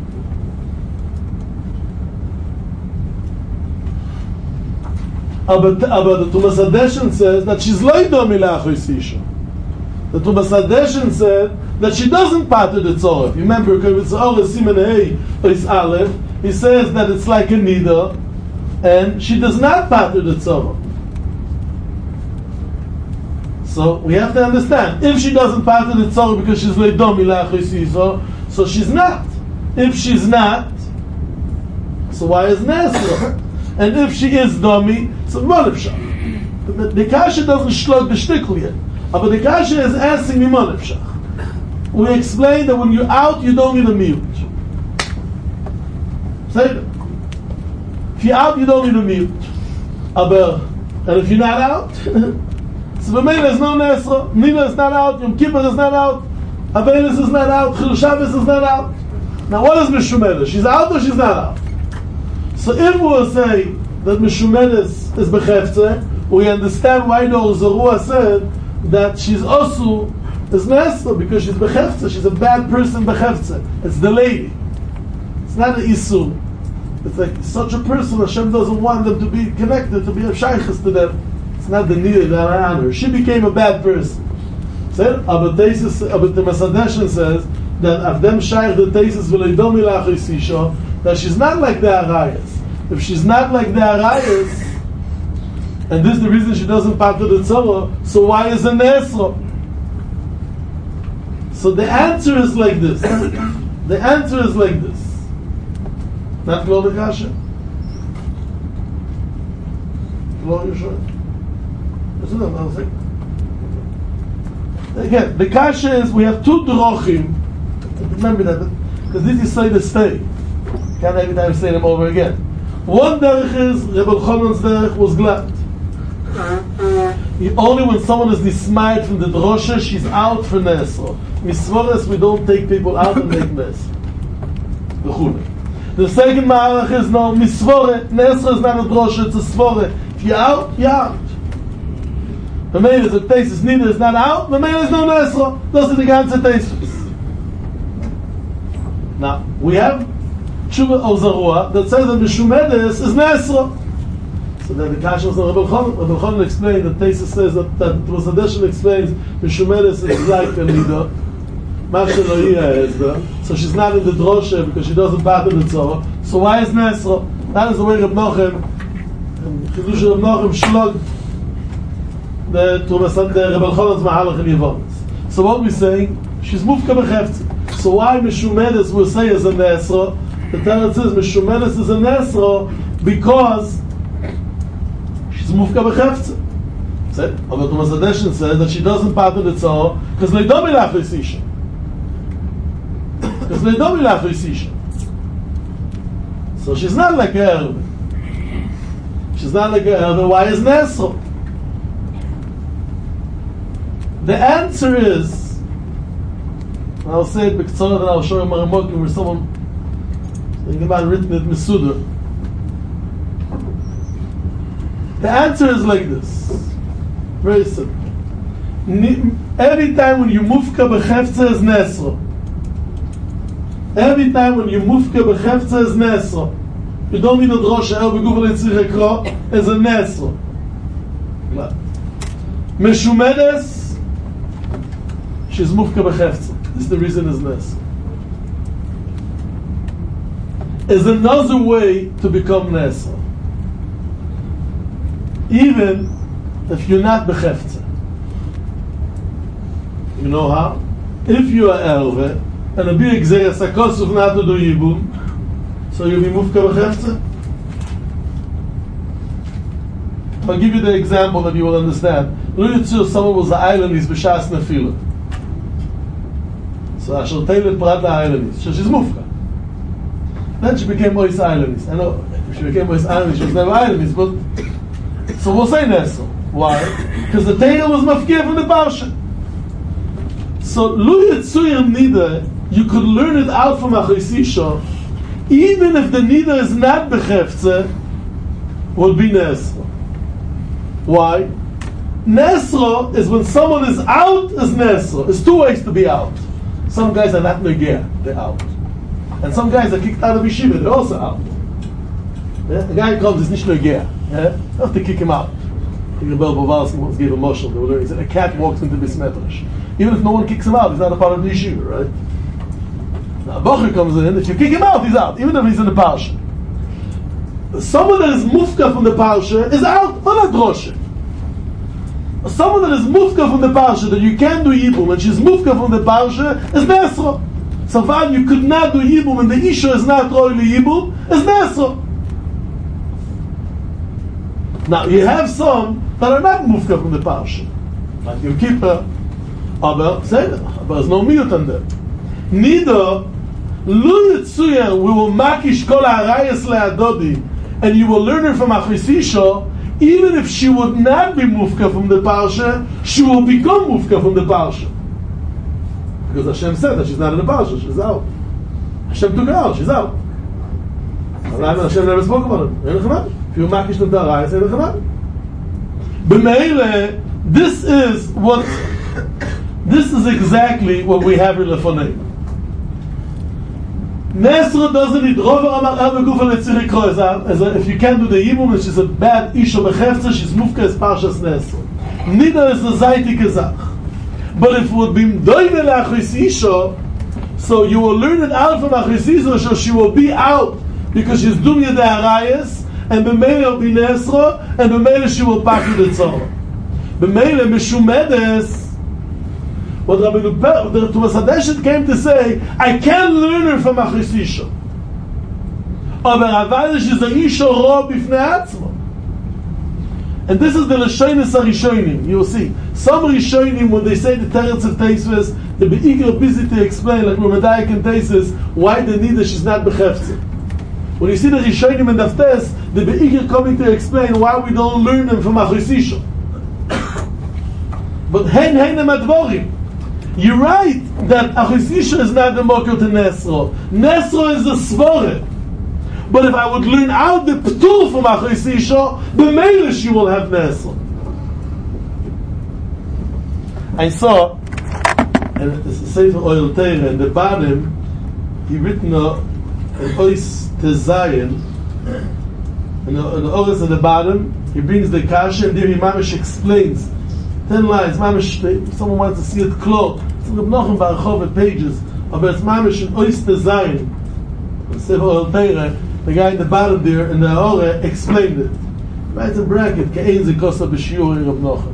But the Tumas Hadeshen says that she's loido milachos isha. The Tumas Hadeshen said that she doesn't pater the tzorah. Remember, because it's all a siman hey is aleph. He says that it's like a nida, and she does not pater the tzorah. So we have to understand, if she doesn't pater the tzorah because she's leidom milachos isha, so she's not. If she's not, so why is Nesra? And if she is domi, so monefshach. The, the kasha doesn't shlug the shtickle yet, but the kasha is asking me monefshach. We explained that when you're out, you don't need a mute. Say that. If you're out, you don't need a mute. And if you're not out, so B'meila is no Nesra, Nina is not out, Yom Kippur is not out, Avelis is not out, Chil Shabbos is not out. Now what is Meshumedes? She's out or she's not out? So if we will say that Meshumedes is Bechefze, we understand why the Ozarua said that she's also is Nesra, because she's Bechefze, she's a bad person Bechefze. It's the lady. It's not an Isur. It's like such a person, Hashem doesn't want them to be connected, to be a shaykhs to them. It's not the need that I honor. She became a bad person. So, but the Masadeshan says that of them shaykh the tesis v'leidom ilachos isha, that she's not like the Arayas. If she's not like the Arayas, and this is the reason she doesn't pater the tzorah, so why is a Nesra? So the answer is like this. The answer is like this. Not Klo the Kasha. Klo Yeshua. Listen up, I'll say. Again, the Kasha is, we have two drochim. Remember that, because this is say the stay. Can't every time say them over again. One derech is, Rebbe Chonon's derech was glad. Only when someone is dismayed from the drosha, she's out for Nesra. Misvores, we don't take people out and make Nesra. The second ma'arach is no misvore. Nesra is not a drosha, it's a svore. If you're out, you're out. The main is a tesis, neither is not out, the main is no Nesra. Those are the ganze tesis. Now, we have Tshuva Ozarua that says that Meshumedes is Nesra. So then the Kasha was on Rebbe Chon. Rebbe Chon explained, the tesis says that, that Tumas Hadeshen explains Meshumedes is like a nida. So she's not in the drosha because she doesn't part in the tzorah. So why is Nesro? That is the way Reb Nochem, Chidush Reb Nochem shlugged the Tumas the Reb Elchonon's Mahalach in Yevonis. So what we're saying, she's mufka b'cheftzah. So why Meshumedes will say is a Nesro? The Teretz says Meshumedes is a Nesro because she's mufka b'cheftzah. Aber Tumas Adeshin says that she doesn't part in the tzorah because leidomi lachris isha. Because leidomi lachris isha. So she's not like a Erve. She's not like a Erve. Why is Nesro? The answer is, and I'll say it b'ktzorah and I'll show you Maramokim where someone thinking about written it Mesuder. The answer is like this. Very simple. Every time when you mufka b'cheftzah is Nesro. Every time when you mufka b'cheftzah is Nesro. You don't need a drosha, el b'gufel etzich ekro, is a Nesro. Meshumedes, she's mufka b'cheftzah. This is the reason is Nesro. Is another way to become Nesro. Even if you're not b'cheftzah. You know how? If you are Erve, and a big Xeres HaKosuf not to do Yibum, so you'll be mufka b'cheftzah? I'll give you the example that you will understand. Lo Yitzur, someone was the island, he's b'shas nefila. So I shall tell you prat the island, so she's mufka. Then she became Ois Islandis. I know, if she became Ois Islandis, she was never Islandis, but so we'll say Nesro. Why? Because the Torah was mafkir from the Parsha. So, Lu Yitzuyim Nida, you could learn it out from Achisisha, even if the Nida is not Bechefze, will be Nesro. Why? Nesro is when someone is out as Nesro. There's two ways to be out. Some guys are not Negea, they're out. And some guys are kicked out of Yeshiva, they're also out. Yeah? The guy comes, is nicht Negea. Yeah? You have to kick him out. Rebel Bovalsky once gave a moshel. They were learning. He said a cat walks into this medrash. Even if no one kicks him out, he's not a part of the yeshiva, right? Now a bocher comes in. If you kick him out, he's out, even if he's in the parsha. Someone that is mufka from the parsha is out, but not drosha. Someone that is mufka from the parsha that you can't do yibum, and she's mufka from the parsha is nesro. So far you could not do yibum, and the isha is not royally yibum, is nesro. Now you have some that are not mufka from the parsha, like your keeper, aber say but there's no miyut on them. Neither lu yitzuya we will makish kol harayas le'adodi, and you will learn her from Achisisha. Even if she would not be mufka from the parsha, she will become mufka from the parsha, because Hashem said that she's not in the parsha, she's out. Hashem took her out, she's out. Hashem never spoke about it. If you makish the darayas, say the B'meile, this is what, this is exactly what we have in Lefonei. Nesra doesn't need Rover Amar El Begufel Etziri Kroezah, as if you can't do the Yibum, and she's a bad Isha Bechefza, she's Mufka as Parshas Nesra. Neither is the Zayti Gezach. But if it would be Mdoive Le'achris Isha, so you will learn it out from Achris Isha, so she will be out, because she's Dumya De Arayas, and B'meile will be Nesra, and B'meile she will pack the Tzorah. B'meile Meshumedes, what Rabbi Tumas Adeshin came to say, I can't learn her from Achisisha. Aber Aval she's a Isha Ro B'fnei Atzma. And this is the Lashonis HaRishonim. You will see. Some Rishonim, when they say the Teretz of Teisves, they be eager busy to explain, like Ramadayik and Teises, why they need that she's not Bechefze. When you see the Rishonim and Daftes, they be eager coming to explain why we don't learn them from Achisisha. But Hein Heinem Advorim. You're right that Achisisha is not the Moker to Nesro. Nesro is the Svore. But if I would learn out the P'tur from Achisisha, b'meile she will have Nesro. I saw, and it's a Sefer Oil Teire, in the bottom, he written a, an Ois Tezayin, and the Ois at the bottom, he brings the Kasha, and there he mamish explains ten lines, mamish, if someone wants to see it close, it's Reb Nachum Barchov pages, but it's mamish an oyster zayin. The guy in the bottom there, in the Hora, explained it. Right in bracket, Ke'ein Zikosa B'Shiur Reb Nachum.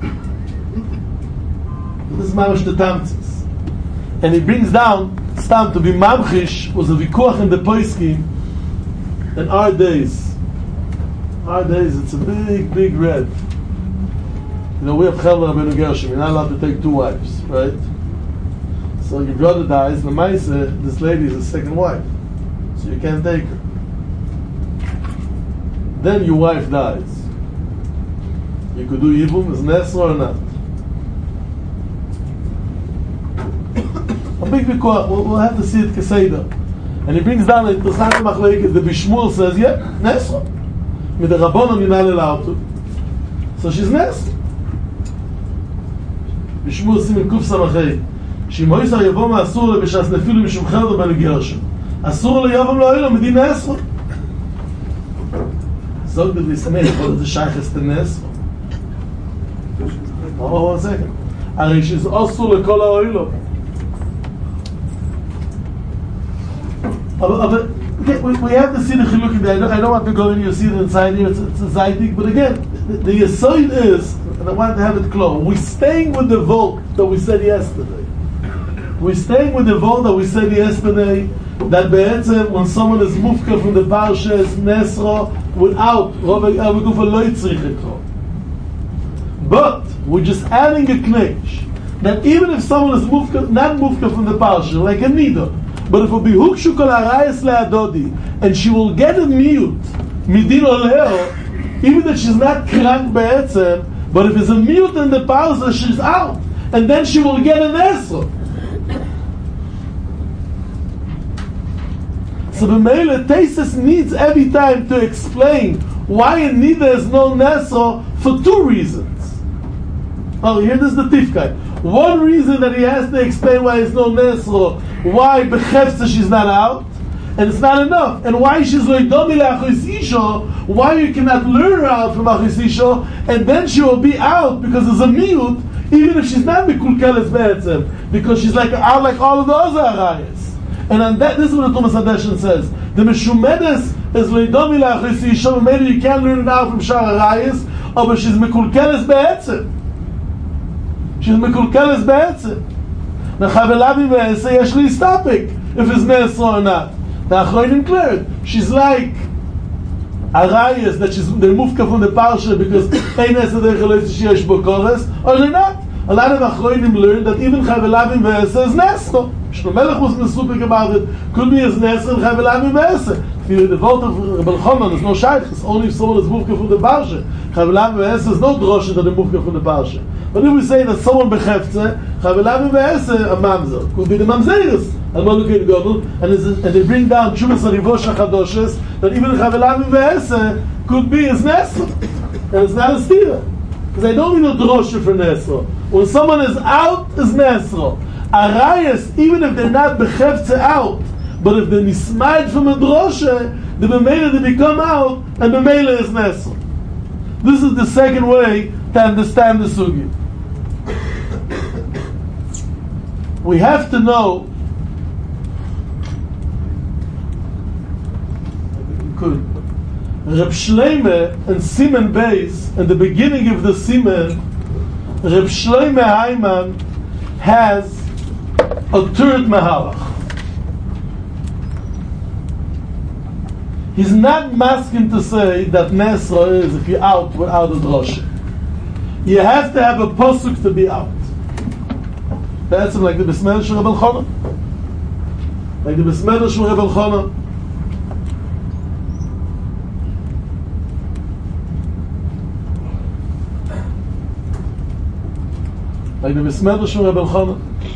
This is mamish the Tamtzis. And he brings down, it's time to be mamchish, was a vikuach in the Poiskim, in our days. Our days, it's a big, big red. You know, we have Chelva Rabbeinu Gershom, you're not allowed to take two wives, right? So your brother dies, and Lemaisa, this lady is his second wife. So you can't take her. Then your wife dies. You could do Yibum, is Nesra or not? A big vikuach, we'll, we'll have to see it Keseda. And he brings down the Interessante Machlekes, the Bishmul says, yeah, Nesra. With the Rabbonon you're not allowed to. So she's Nesra. Bishmul Simen Kuf Samachei. Shimoisa Yavom Asur B'Shas Nefilu Mishum Chelda Ben Gershom. Asur Yavom Lo'ilo Medin Nesra. Zog the Bismei, what is the Shaykhis to Nesra? Oh, one second. And she's also Lekol Ha'oilo. Okay, we, we have to see the chiluk in there. I don't, I don't want to go in here, see it inside here, it's, it's a zaydik, but again, the, the yesod is, and I want to have it clear, we're staying with the vote that we said yesterday. We're staying with the vote that we said yesterday, that be'etzem, when someone is mufka from the parsha, is nesra, without, but we're just adding a knech, that even if someone is mufka, not mufka from the parsha, like a nida, but if it will be hukshu kol harayis le'adodi, and she will get a mute, midin oleo, even if she's not krank be'etzem, but if it's a mute in the parsha, she's out, and then she will get an esra. So the Meile Tesis needs every time to explain why a nida is no nesra for two reasons. Oh, here this is the tifkai. One reason that he has to explain why it's no nesra, why bechefza she's not out, and it's not enough, and why she's loidomi le'achos isha, why you cannot lure her out from achos isha, and then she will be out because there's a miyut, even if she's not mikulkeles be'etzem, because she's like out like all of the other arayas. And on that, this is what the Thomas Hadeshin says. The Meshumedes is loidomi le'achos isha, maybe you can't learn it out from shar arayas, or but she's mikulkeles be'etzem. She's mikulkeles be'etzem. Now Chavelavi ve'eseh yesh li stopik if it's nesra or not. Now Achroinim cleared. She's like arayas that she's they're mufka from the parsha because ein esed echelot sheyesh bo kores, or they're not. A lot of Achroinim learned that even Chavelavi ve'eseh is nesra. Shlomo Melech was mesupik about it. Could be as nesra and Chavelavi ve'eseh. If the vote of Rebbe Elchanan, there's no shaykhis. Only if someone is mufka from the parsha. Chavelavi ve'eseh is no drosha that they're mufka from the parsha. But if we say that someone bechefze, Chavelavi ve'eseh, a mamzer, could be the mamzeris, Al-Malukin Godel, and, and they bring down Chumas Arivosh HaChadoshes, that even Chavelavi ve'eseh could be his nesra, and it's not a stira. Because I don't need a drosha for nesra. When someone is out, is nesra. Arayas, even if they're not bechefze out, but if they're nismaid from a drosha, the b'meila they become out, and b'meila is nesra. This is the second way to understand the sugi. We have to know good. Reb Shloime and Simen Beis, in the beginning of the Simen, Reb Shloime Hayman has a third mahalach. He's not masking to say that Nesra is if you're out without a drosha. You have to have a posuk to be out. That's like the Besmedrash of Rebbe Elchanan. Like the Besmedrash of Rebbe Elchanan. Like the Besmedrash of Rebbe Elchanan.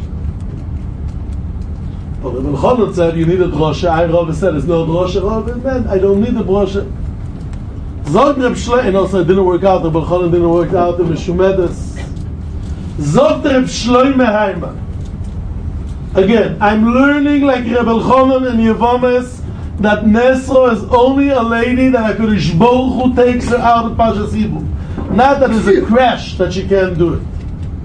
But Rebbe Elchanan said you need a drosha. I Rabbi said there's no drosha. Rabbi said I don't need a drosha. Zog Reb Shloime, and also it didn't work out. Rebbe Elchanan didn't work out. The Meshumedes. Zog Reb Shloime Hayman. Again, I'm learning like Rebbe Elchanan and Yevomes that Nesra is only a lady that HaKadosh Baruch Hu takes her out of Parshas Yibum. Not that it's a crash that she can't do it.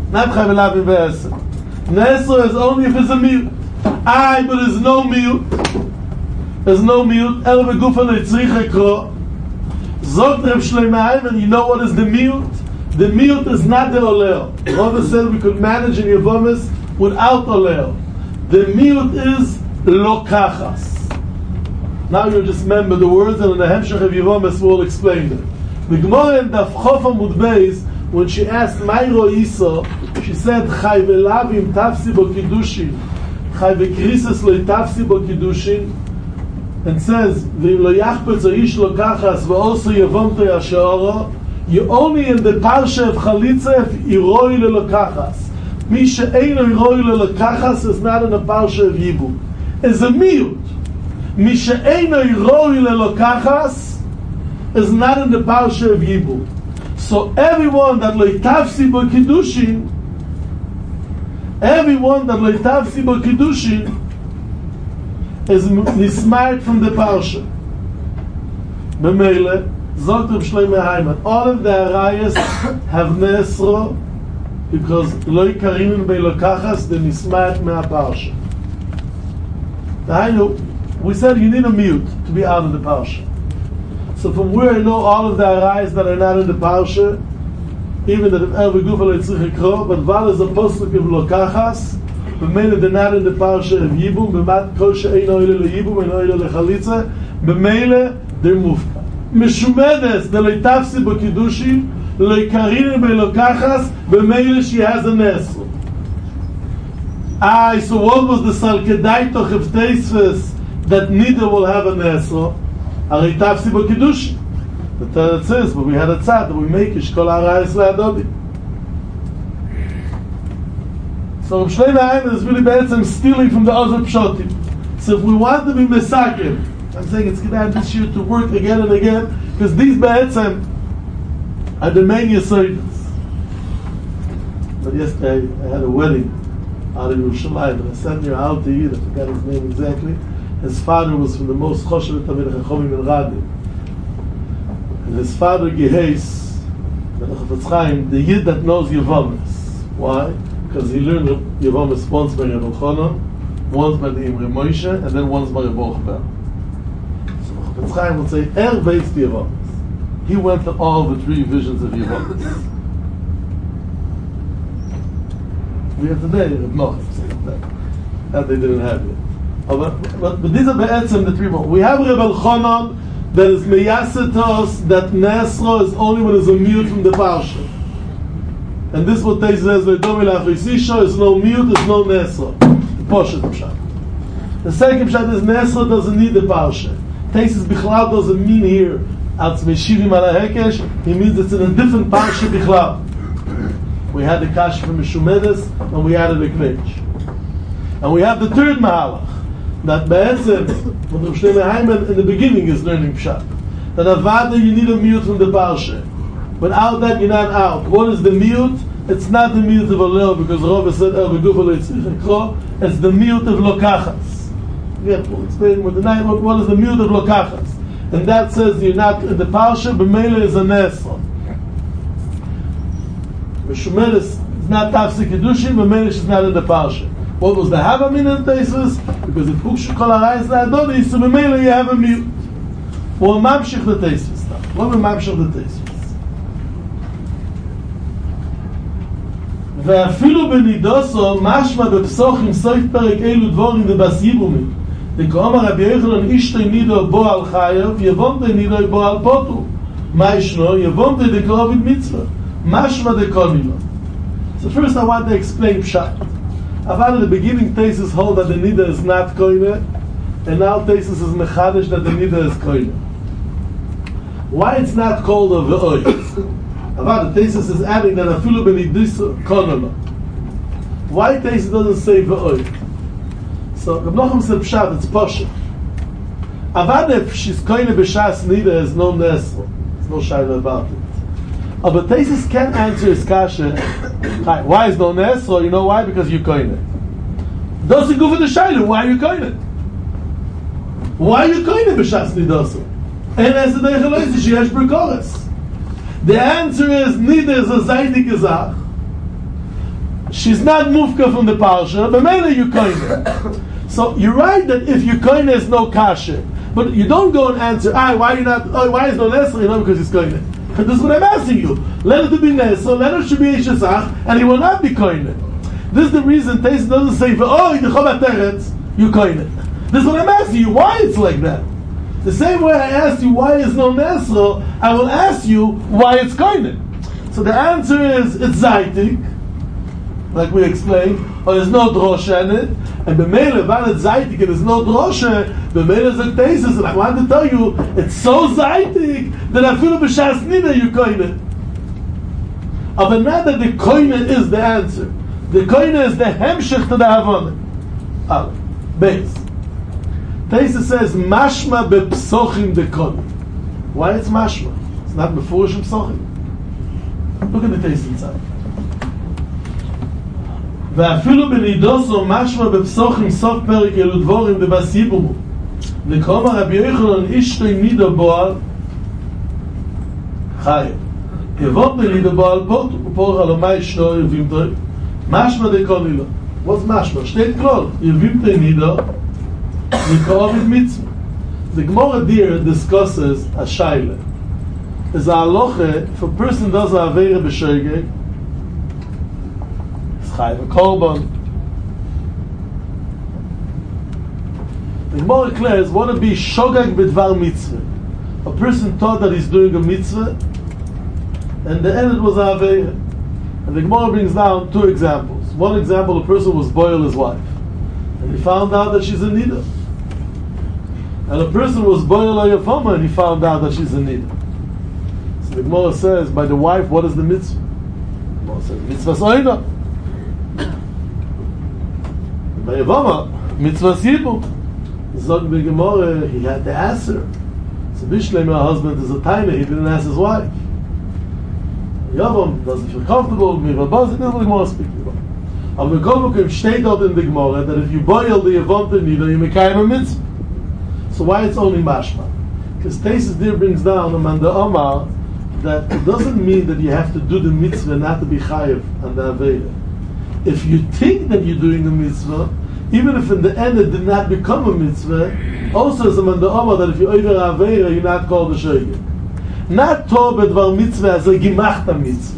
Not Chai V'Lavim V'Eser. Nesro is only if it's a mute. Aye, but there's no mute. There's no mute. El V'Gufa Leitzrich Ekro. Zot Reb Shlomo Ayman, you know what is the mute? The mute is not the oleo. Rava said we could manage in Yevomis without oleo. The mute is lokachas. Now you just remember the words, and in the Hemshech of Yevomis we'll explain it. The Gemara in Daf Chof Amud Beis, when she asked Mayro Iso, she said, Chai V'Lavim Tafsi Bo Kiddushin, Chai V'Krisis Lo Tafsi Bo Kiddushin, and says, V'im Lo Yachpetz O Ish Lokachas V'Oso Yevom Te Yasha'oro, you only in the Parsha of Chalitza if Iroi Le Lokachas. Mi She'eino Iroi Le Lokachas is not in the Parsha of Yibum. It's a mute. Mi She'eino Iroi Le Lokachas is not in the Parsha of Yibum. So everyone that Leitavsi Bo Kiddushin, everyone that Leitavsi Bo Kiddushin is nismart from the Parsha. B'meile, Zogt Reb Shlomo Ayman, all of the Arayas have Nesro because Lo Yikarimin Bei Lokachas, the nismart mea Parsha. We said you need a mute to be out of the Parsha. So from where I know all of the arayos that are not in the parsha, even that if El V'Gufa Leitzrich Ekro, but Val is a postuk of Lokachas, but mainly they're not in the parsha of Yibum, B'mat Kol She'eino Oile LeYibum, and Oile LeChalitza, B'meile, they're mufka. Meshumedes, the Leitavsi B'Kiddushin, Leikarin B'Lokachas, B'meile she has a nesro. Ah, so what was the Salkedaitoch of Teisves that neither will have a nesro? Ari Tafsi Bo Kiddushin. The Torah says, but we had a tzad that we make Ishkol Arayis Le'adodi. So Reb Shlomo Ayman is really bad stealing from the other Pshotim. So if we want to be Mesakim, I'm saying it's going to have this year to work again and again, because these Ba'etzem are the main Yesoidas. But yesterday I had a wedding out in Yerushalayim, and I sent near Al Teir, I forgot his name exactly. His father was from the most Choshev Tamid Chachamim in Radim. And his father Gehays, the Chafetz Chaim, the Yid that knows Yevomis. Why? Because he learned Yevomis once by Reb Elchanan, once by the Imre Moshe, and then once by Reb Ochber. So Chafetz Chaim would say, Er Beis Yevomis. He went to all the three visions of Yevomis. We have today Reb Noach, that they didn't have it. Oh, but, but, but these are Be'etzem, the three more. We have Reb Elchanan that is Meyasetos, that Nesro is only when there's a mute from the Parsha. And this what Teis says, is no mute, there's no Nesro. The Poshet Pshat. The second Pshat is Nesro doesn't need the Parsha. Teis Bichlal doesn't mean here, Als Meshivim Ala Hekesh, he means it's in a different Parsha Bichlal. We had the Kash from Meshumedes, and we added the Kvetch. And we have the third Mahalach. That Be'etzem, what Reb Shlomo Ayman in the beginning is learning Pshat. That Avada you need a mute from the Parsha. Without that you're not out. What is the mute? It's not the mute of Aleo, because Rava said El V'Gufa Leitzrich Ekro. It's the mute of Lokachas. Yeah, we'll explain more tonight what, what is the mute of Lokachas. And that says you're not in the Parsha, but Mele is a Nesro. Meshumedes is not Tafsi Kiddushin, but Mele is not in the Parsha. What was the Havamin in Tesis? Because if Hukshu Kol Arayis Le'adodi, so B'meila you have a mute. Well, Mamshich the Tesis now. What will Mamshich the Tesis? ואפילו בנידוסו, משמע בפסוחים סוף פרק אילו דבורים ובס יבומים. דכאומר רבי יוחנן אישתי נידו בו על חייב, יבונתי נידו בו על פוטו. מה ישנו? יבונתי דקרוביד מצווה. משמע דכל מילה. So first I want to explain Pshat. I've had at the beginning Tesis hold that the Nida is not Koine, and now Tesis is Mechadish that the Nida is Koine. Why it's not called a Ve'oi? I've had the Tesis is adding that Afilu Benidis Konona. Why Tesis doesn't say Ve'oi? So Reb Nochem said Pshat, it's Poshet. I've had if she's Koine B'Shas Nida, there's no Nesro. There's no Shaila about it. Oh, but Tesis can't answer his kasha. Why is no Nesro? You know why? Because you're koine. Doesn't go for the shayla. Why are you koine? Why are you koine b'shas nidoso? And as the deichelois she has berkolas. The answer is neither is a zaydik gezach. she's not mufka from the parsha, but mainly you koine. So you're right that if you koine is no kasher, but you don't go and answer, ah, why you not? Oh, why is no nesr? You know, because he's koine. And this is what I'm asking you. Let it be nesr, let it should be ishesach, and he will not be koine. This is the reason Taisus doesn't say, oh, you koine. This is what I'm asking you. Why it's like that? The same way I asked you why is no nesr, I will ask you why it's koine. So the answer is it's zaitik, like we explained, or there's no drosha in it, and b'meile, while it's zaitik and there's no drosha, b'meile is a Taisus, and I want to tell you, it's so zaitik that I feel b'shas nida you koine. But not that the koine is the answer. The koine is the hemshech to the havana. Ah, base. Taisus says mashma bepsochim de koine. Why it's mashma? It's not mefurish psochim. Look at the Taisus inside. ואפילו בנידוסו משמע בפסוחים סוף פרק אלו דבורים דבסיבומו וקומא רבי יוחנן אישתו נידו בועל חי יבוא בנידו בועל פוט ופור הלומי ישנו ירבים תוי משמע דקוני לו what's משמע? שתית כלול ירבים תוי נידו וקרוב את מצווה the Gemara there discusses a shaila is a halacha if a person does a avera b'shogeg Chayv a korban. The Gemara declares, what would be shogeg b'dvar mitzvah? A person thought that he's doing a mitzvah, and the end it was aveira. And the Gemara brings down two examples. One example, a person was boil his wife, and he found out that she's a nida. And a person was boil a yafama, and he found out that she's a nida. So the Gemara says, by the wife, what is the mitzvah? The Gemara says, mitzvah soina. By Yavama, mitzvah sibu. Zog the Gemara, he had to ask her. So Bishlem, her husband, is a tiny, he didn't ask his wife. Yavam doesn't feel comfortable with me, but Baz, it is what the Gemara speaking about. But the Kovukim steht out in the Gemara that if you boil the Yavamta Nida, you mekayim a mitzvah. So why it's only mashma? Because Taisus there brings down among the Omar that it doesn't mean that you have to do the mitzvah not to be chayiv and the Aveda. If you think that you're doing a mitzvah, even if in the end it did not become a mitzvah, also as a man the Omar that if you over Avera, you're not called a shogeg. Not Tov b'dvar mitzvah as a gimachta mitzvah.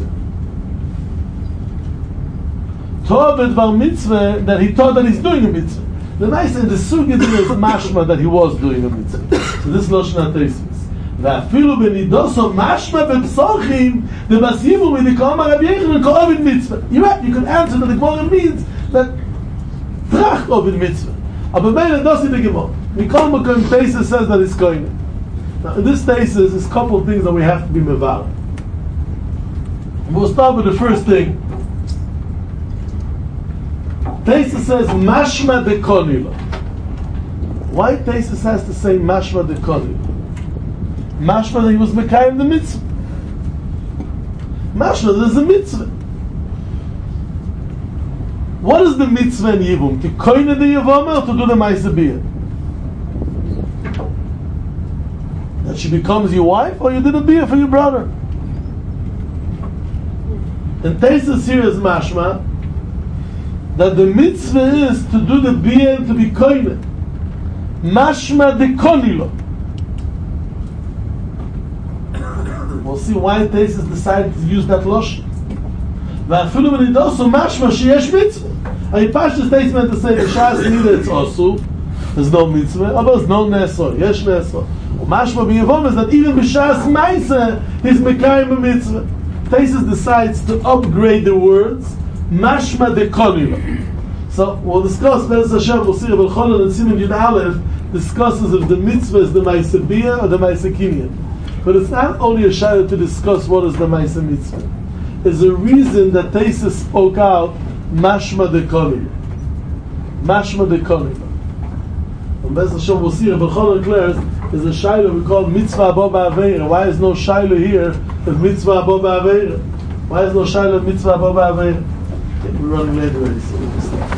Tov b'dvar mitzvah that he thought that he's doing a mitzvah. The nice in the sugi is mashma that he was doing a mitzvah. So this Lashon HaTaisus. ואפילו בנידוסו משמע בפסוחים דבסיבו מדקאמר רבי יוחנן כאוvid mitzvah. You're right, you can answer that the Gemara means that trach ovid mitzvah. Aber beile dosi the Gemara. Mikol Makom Taisus says that it's koine. Now in this Taisus is a couple of things that we have to be mevar. We'll start with the first thing. Taisus says mashma de konila. Why Taisus has to say mashma de konila? Mashma that he was mekayim the mitzvah. Mashma there's a mitzvah. What is the mitzvah in Yibum? To koine the Yavama or to do the Ma'aseh Bia? That she becomes your wife or you did a Bia for your brother? And Taisus here is mashma that the mitzvah is to do the Bia and to be koine. Mashma de konilo. We'll see why Taisus decided to use that lotion. Va'afilu b'nidosu mashma sheyesh mitzvah. I mean, Pashtus Taisus meant to say the Shas Nida it's osu. There's no mitzvah. But there's no nesor. Yesh nesor. Mashma b'yavom is that even b'Shas Ma'aseh he's mekayim a mitzvah. Taisus decides to upgrade the words mashma de konila. So we'll discuss. Be'ez Hashem we'll see. Rabbi Cholan and Simon Yud Aleph discusses if the mitzvah is the Ma'aseh Bia or the Ma'aseh Kinyan. But it's not only a shayla to discuss what is the Ma'aseh Mitzvah. There's a reason that Taisus spoke out mashma de konila. Mashma de konila. And Be'ez Hashem we'll see. Rabbi Cholan declares there's a shayla we call mitzvah abo ba'aveira. Why is no shayla here of mitzvah abo ba'aveira? Why is no shayla of mitzvah abo ba'aveira? Okay, we're running late already, so we'll start.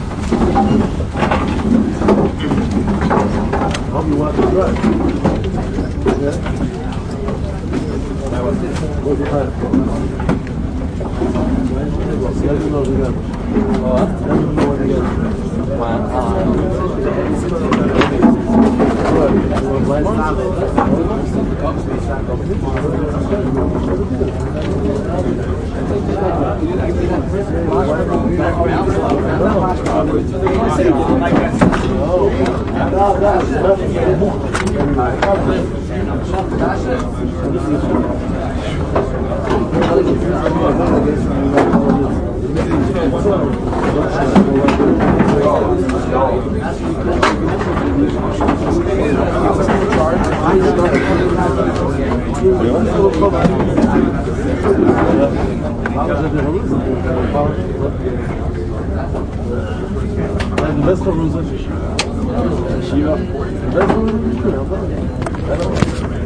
I hope you want to drive. Yeah? Go behind. The best of Shiva. The best of